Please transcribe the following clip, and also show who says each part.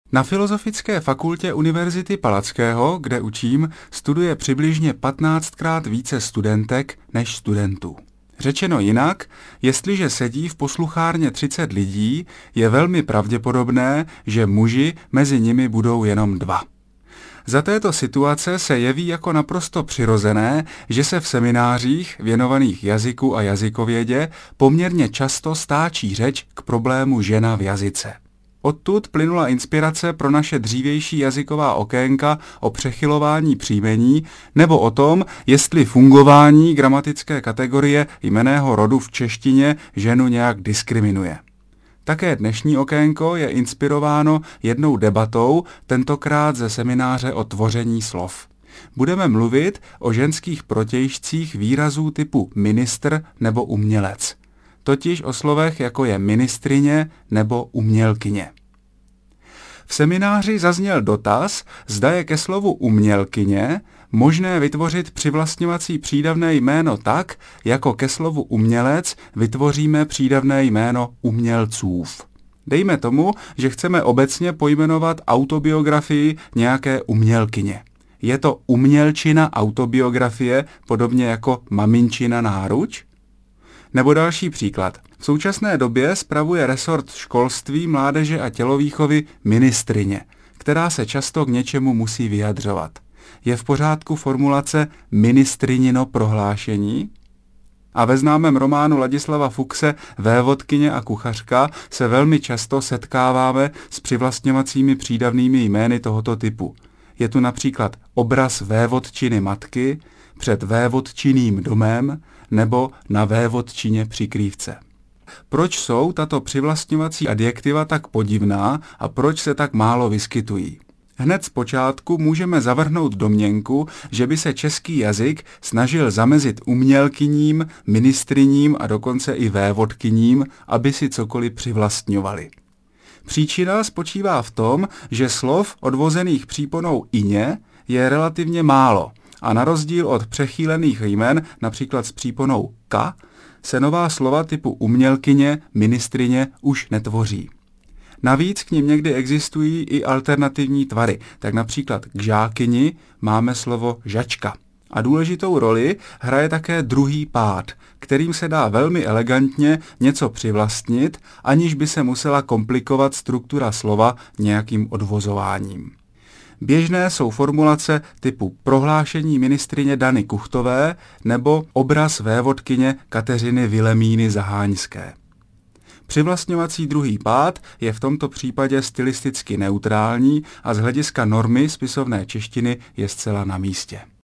Speaker 1: Na Filozofické fakultě Univerzity Palackého, kde učím, studuje přibližně 15krát více studentek než studentů. Řečeno jinak, jestliže sedí v posluchárně 30 lidí, je velmi pravděpodobné, že muži mezi nimi budou jenom 2. Za této situace se jeví jako naprosto přirozené, že se v seminářích věnovaných jazyku a jazykovědě poměrně často stáčí řeč k problému žena v jazyce. Odtud plynula inspirace pro naše dřívější jazyková okénka o přechylování příjmení nebo o tom, jestli fungování gramatické kategorie jmenného rodu v češtině ženu nějak diskriminuje. Také dnešní okénko je inspirováno jednou debatou, tentokrát ze semináře o tvoření slov. Budeme mluvit o ženských protějšcích výrazů typu ministr nebo umělec, totiž o slovech jako je ministryně nebo umělkyně. V semináři zazněl dotaz, zda je ke slovu umělkyně možné vytvořit přivlastňovací přídavné jméno tak, jako ke slovu umělec vytvoříme přídavné jméno umělcův. Dejme tomu, že chceme obecně pojmenovat autobiografii nějaké umělkyně. Je to umělčina autobiografie, podobně jako maminčina náruč? Nebo další příklad. V současné době spravuje resort školství, mládeže a tělovýchovy ministryně, která se často k něčemu musí vyjadřovat. Je v pořádku formulace ministryněno prohlášení? A ve známém románu Ladislava Fuchse Vévodkyně a kuchařka se velmi často setkáváme s přivlastňovacími přídavnými jmény tohoto typu. Je tu například obraz vévodčiny matky před vévodčiným domem nebo na vévodčině při krývce. Proč jsou tato přivlastňovací adjektiva tak podivná a proč se tak málo vyskytují? Hned zpočátku můžeme zavrhnout domněnku, že by se český jazyk snažil zamezit umělkyním, ministryním a dokonce i vévodkyním, aby si cokoliv přivlastňovali. Příčina spočívá v tom, že slov odvozených příponou ině je relativně málo a na rozdíl od přechýlených jmen, například s příponou ka, se nová slova typu umělkyně, ministryně už netvoří. Navíc k nim někdy existují i alternativní tvary, tak například k žákyni máme slovo žačka. A důležitou roli hraje také druhý pád, kterým se dá velmi elegantně něco přivlastnit, aniž by se musela komplikovat struktura slova nějakým odvozováním. Běžné jsou formulace typu prohlášení ministryně Dany Kuchtové nebo obraz vévodkyně Kateřiny Vilemíny Zaháňské. Přivlastňovací druhý pád je v tomto případě stylisticky neutrální a z hlediska normy spisovné češtiny je zcela na místě.